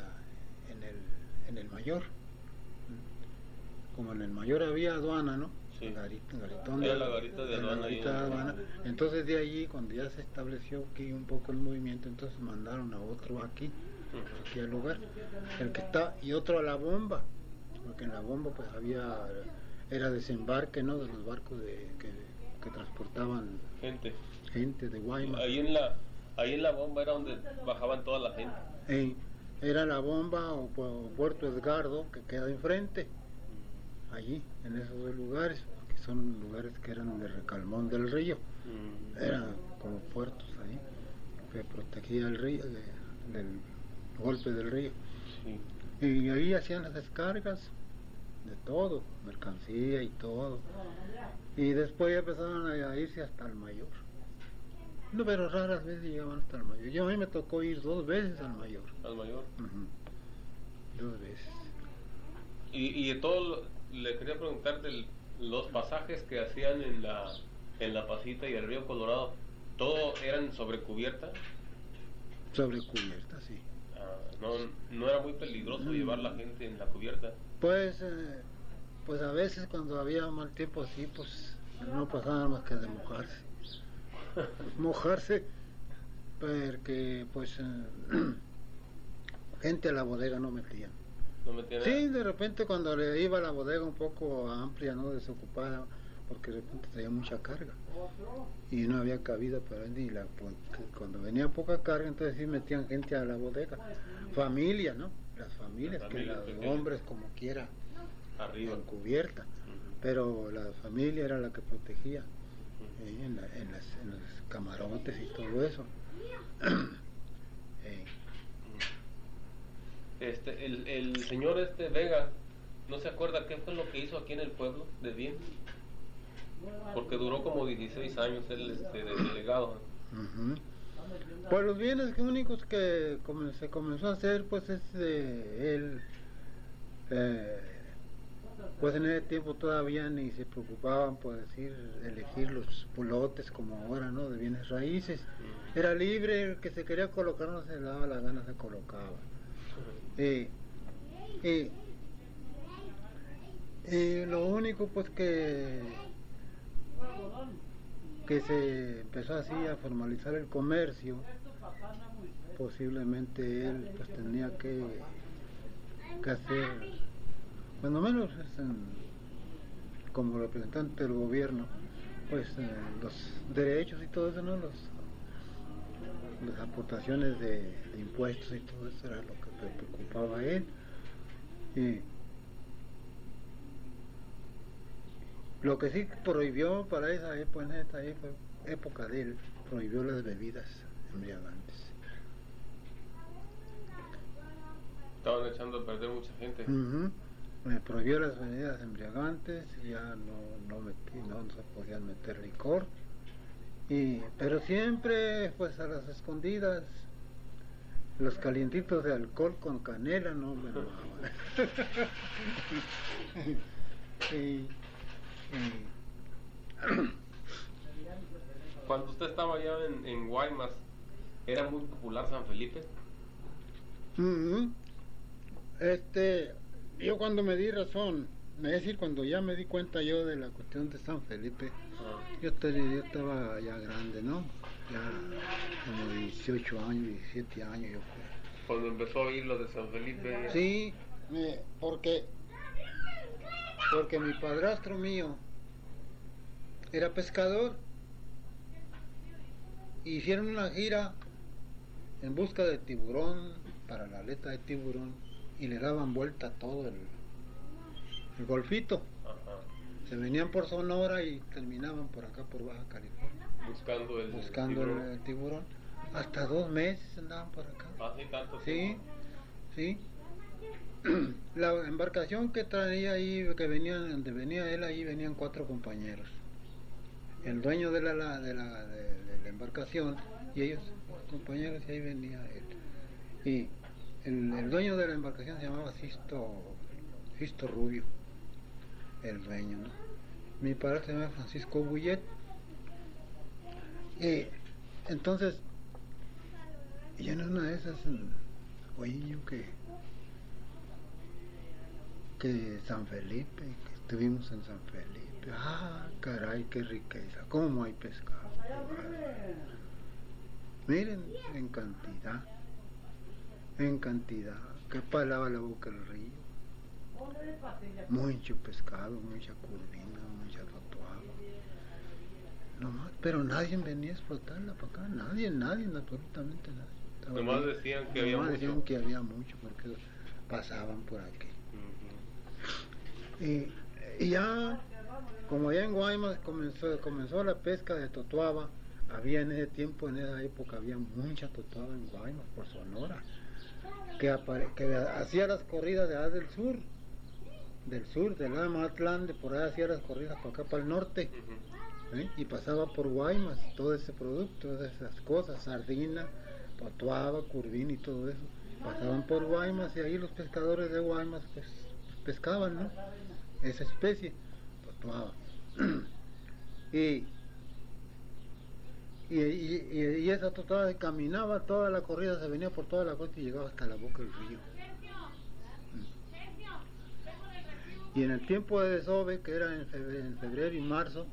Speaker 4: en el mayor. Como en el mayor había aduana, ¿no? Sí. Garitón
Speaker 2: Era la garita de aduana.
Speaker 4: garita de aduana. Entonces de allí, cuando ya se estableció aquí un poco el movimiento, entonces mandaron a otro aquí al lugar, el que está, y otro a la bomba, porque en la bomba pues era desembarque, ¿no?, de los barcos que transportaban gente de Guaymas.
Speaker 2: Ahí en la bomba era donde bajaban toda la gente.
Speaker 4: Era la bomba o Puerto Edgardo, que queda enfrente, allí, en esos dos lugares, que son lugares que eran de recalmón del río, eran como puertos ahí, que protegía el río del golpe del río. Sí. Y ahí hacían las descargas de todo, mercancía y todo, y después empezaron a irse hasta el Mayor. No, pero raras veces llegaban hasta el Mayor. Yo a mí me tocó ir 2 veces al Mayor.
Speaker 2: ¿Al Mayor?
Speaker 4: 2 veces.
Speaker 2: Y de todo, le quería preguntar de los pasajes que hacían en la Pasita y el río Colorado, ¿todo eran sobre cubierta?
Speaker 4: Sobre cubierta, sí.
Speaker 2: ¿No era muy peligroso llevar la gente en la cubierta?
Speaker 4: Pues a veces cuando había mal tiempo así, pues no pasaba más que de mojarse, porque pues gente a la bodega no metían.
Speaker 2: ¿No metían nada?
Speaker 4: Sí, de repente cuando le iba a la bodega un poco amplia, no desocupada, porque de repente tenía mucha carga y no había cabida para él, cuando venía poca carga, entonces sí metían gente a la bodega, familia, ¿no? Las familias, que los hombres como quiera
Speaker 2: arriba
Speaker 4: en cubierta, pero la familia era la que protegía en los camarotes y todo eso.
Speaker 2: El señor Vega, ¿no se acuerda qué fue lo que hizo aquí en el pueblo de bien? Porque duró como 16 años él de delegado.
Speaker 4: Pues los bienes únicos que se comenzó a hacer, pues es él, pues en ese tiempo todavía ni se preocupaban por elegir los lotes como ahora, ¿no?, de bienes raíces. Era libre, el que se quería colocar no se le daba la gana, se colocaba. Y lo único pues que se empezó así a formalizar el comercio, posiblemente él pues tenía que hacer, cuando menos como representante del gobierno, pues los derechos y todo eso, ¿no?, las aportaciones de impuestos y todo eso era lo que le preocupaba a él. Y lo que sí prohibió para esa época, en esta época de él, prohibió las bebidas embriagantes.
Speaker 2: Estaban echando a perder mucha gente.
Speaker 4: Me prohibió las bebidas embriagantes, ya no se podían meter licor, pero siempre pues a las escondidas, los calientitos de alcohol con canela no me tomaban.
Speaker 2: Cuando usted estaba allá en Guaymas, ¿era muy popular San Felipe?
Speaker 4: Yo cuando me di razón, es decir, cuando ya me di cuenta yo de la cuestión de San Felipe, yo estaba ya grande, ¿no? Ya como 18 años, 17 años yo creo.
Speaker 2: Cuando empezó a oír lo de San Felipe.
Speaker 4: Sí, porque mi padrastro mío era pescador. Hicieron una gira en busca de tiburón, para la aleta de tiburón, y le daban vuelta a todo el golfito. Se venían por Sonora y terminaban por acá, por Baja California, buscando el tiburón. Hasta 2 meses andaban por acá.
Speaker 2: ¿Así tanto?
Speaker 4: Sí. La embarcación que traía ahí, donde venía él, ahí venían 4 compañeros. El dueño de la embarcación y ellos, los compañeros, y ahí venía él. Y el dueño de la embarcación se llamaba Sisto Rubio, el dueño, ¿no? Mi padre se llama Francisco Bullet. Y entonces, y en una de esas, oí yo que que San Felipe, que estuvimos en San Felipe. Ah, caray, qué riqueza, cómo hay pescado. Miren, en cantidad, que palaba la boca del río. Mucho pescado, mucha curvina, mucha totoaba. Nomás, pero nadie venía a explotarla para acá, nadie, absolutamente nadie.
Speaker 2: Nomás decían que había
Speaker 4: Nomás
Speaker 2: mucho.
Speaker 4: decían que había mucho porque pasaban por aquí. Y ya, como ya en Guaymas comenzó la pesca de totoaba, había en ese tiempo, en esa época, había mucha totoaba en Guaymas, por Sonora, que hacía las corridas de allá del sur, del lado de Mazatlán, de por allá hacía las corridas para acá, para el norte, y pasaba por Guaymas, todo ese producto, todas esas cosas, sardina, totoaba, curvín y todo eso, pasaban por Guaymas y ahí los pescadores de Guaymas pues pescaban, ¿no? Esa especie, totoaba. Y esa totoaba caminaba toda la corrida, se venía por toda la costa y llegaba hasta la boca del río. Y en el tiempo de desove, que era en febrero y marzo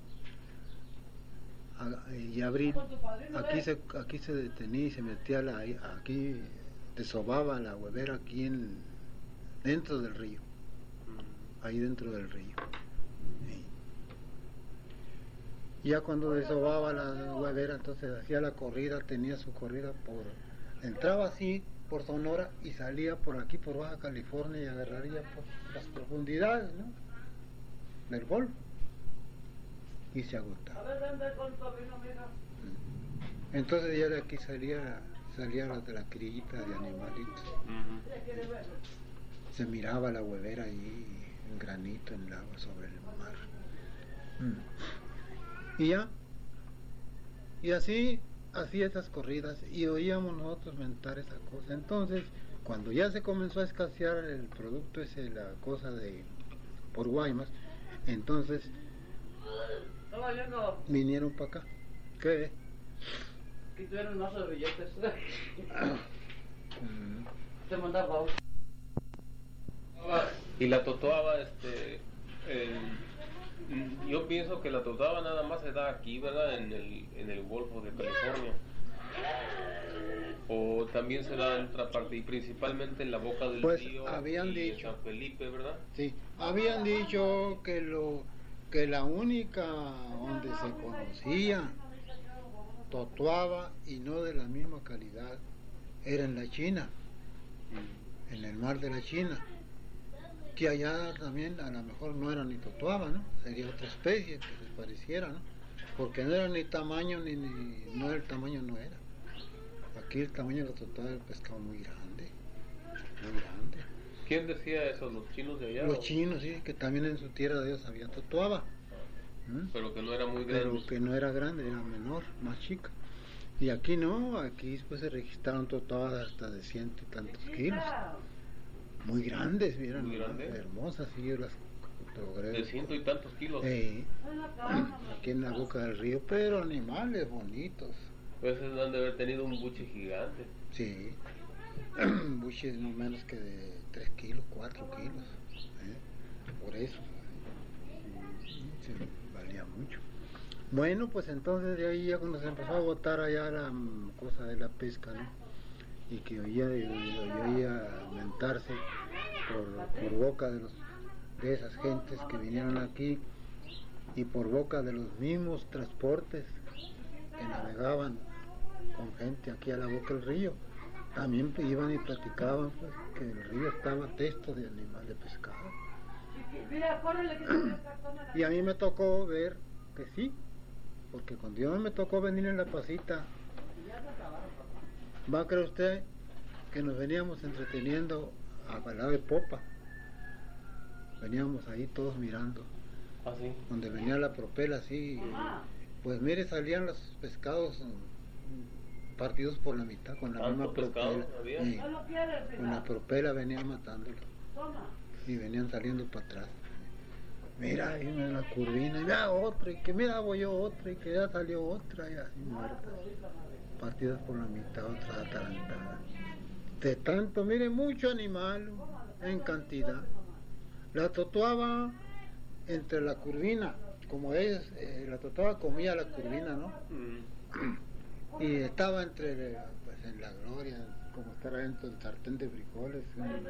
Speaker 4: y abril, aquí se detenía y se metía aquí desobaba la huevera aquí dentro del río, ahí dentro del río. Ya cuando desobaba la huevera, entonces hacía la corrida, tenía su corrida entraba así por Sonora y salía por aquí por Baja California y agarraría por las profundidades, ¿no?, del Golfo, y se agotaba. Entonces ya de aquí salía la crillita de animalitos. Se miraba la huevera ahí, el granito en el agua sobre el mar. Y ya, y así esas corridas, y oíamos nosotros mentar esa cosa. Entonces, cuando ya se comenzó a escasear el producto ese, la cosa de por Guaymas, entonces vinieron para acá. ¿Qué?
Speaker 5: Aquí tuvieron más de billetes. Te mandaba.
Speaker 2: Y la totoaba, yo pienso que la totoaba nada más se da aquí, ¿verdad? En el Golfo de California. O también se da en otra parte, y principalmente en la boca del
Speaker 4: Pues,
Speaker 2: río
Speaker 4: habían
Speaker 2: y
Speaker 4: dicho,
Speaker 2: en San Felipe, ¿verdad?
Speaker 4: Sí, habían dicho que la única donde se conocía totoaba y no de la misma calidad era en la China, en el mar de la China, que allá también a lo mejor no era ni totoaba, ¿no? Sería otra especie que se pareciera, ¿no? Porque no era ni tamaño, no era el tamaño, no era. Aquí el tamaño de la totoaba del pescado muy grande, muy grande.
Speaker 2: ¿Quién decía eso? ¿Los chinos de allá?
Speaker 4: Los chinos, sí, que también en su tierra de ellos había totoaba.
Speaker 2: Pero que no era muy grande.
Speaker 4: Pero que no era grande, era menor, más chica. Y aquí no, aquí después se registraron totoabas hasta de 100 y tantos kilos. Muy grandes, miran,
Speaker 2: muy grandes,
Speaker 4: hermosas, sí, yo las logré.
Speaker 2: De 100 y tantos kilos.
Speaker 4: Aquí en la boca del río, pero animales bonitos.
Speaker 2: Pues han de haber tenido un buche gigante.
Speaker 4: Sí, buches no menos que de 3 kilos, 4 kilos. Por eso. Sí, valía mucho. Bueno, pues entonces de ahí ya cuando se empezó a botar allá la cosa de la pesca, ¿no?, y que oía lamentarse por boca de esas gentes que vinieron aquí y por boca de los mismos transportes que navegaban con gente aquí a la boca del río, también iban y platicaban pues, que el río estaba testo de animal de pescado. Y a mí me tocó ver que sí, porque cuando yo me tocó venir en la pasita, ¿va a creer usted que nos veníamos entreteniendo a lado de popa? Veníamos ahí todos mirando.
Speaker 2: ¿Ah, sí?
Speaker 4: Donde venía la propela así, pues mire, salían los pescados partidos por la mitad con la misma propela. Con la propela venían matándolos y venían saliendo para atrás. Mira, ahí en la curvina, y mira otra, y que mira voy yo otra, y que ya salió otra, y así muertas, partidas por la mitad, otras atarantadas. De tanto, mire, mucho animal en cantidad. La totoaba entre la curvina, como es, la totoaba comía la curvina, ¿no? Y estaba entre, pues en la gloria, como estar adentro del sartén de frijoles.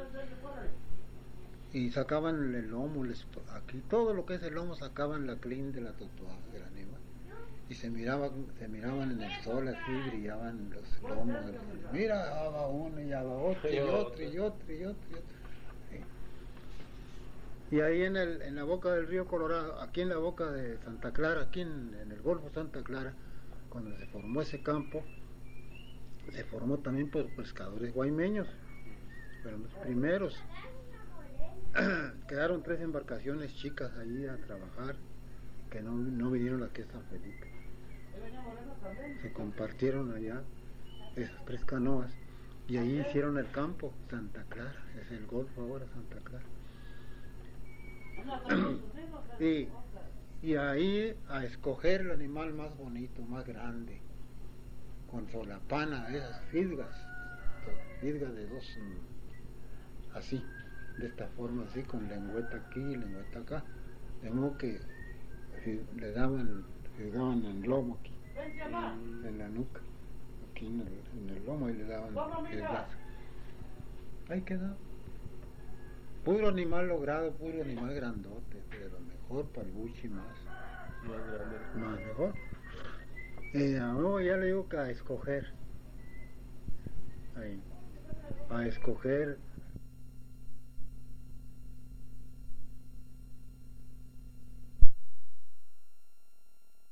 Speaker 4: Y sacaban el lomo, aquí todo lo que es el lomo sacaban la crin de la totoaba, del animal. Y se miraban en el sol, así brillaban los lomos de los animales. Mira, ya va uno, ya va otro, y otro, y otro, y otro. Sí. Y ahí en la boca del río Colorado, aquí en la boca de Santa Clara, aquí en el Golfo Santa Clara, cuando se formó ese campo, se formó también por pescadores guaymeños, pero los primeros. Quedaron 3 embarcaciones chicas allí a trabajar, que no vinieron aquí a San Felipe. Se compartieron allá esas 3 canoas y allí hicieron el campo, Santa Clara, es el Golfo ahora, Santa Clara. Y ahí a escoger el animal más bonito, más grande, con solapana, esas fisgas de 2, así, de esta forma, así, con lengüeta aquí y lengüeta acá, de modo que le daban el lomo aquí, en la nuca, aquí en el lomo, y le daban el brazo. Ahí quedaba. Puro animal logrado, puro animal grandote, pero mejor para el buchi más mejor. No, ya le digo que a escoger, ahí, a escoger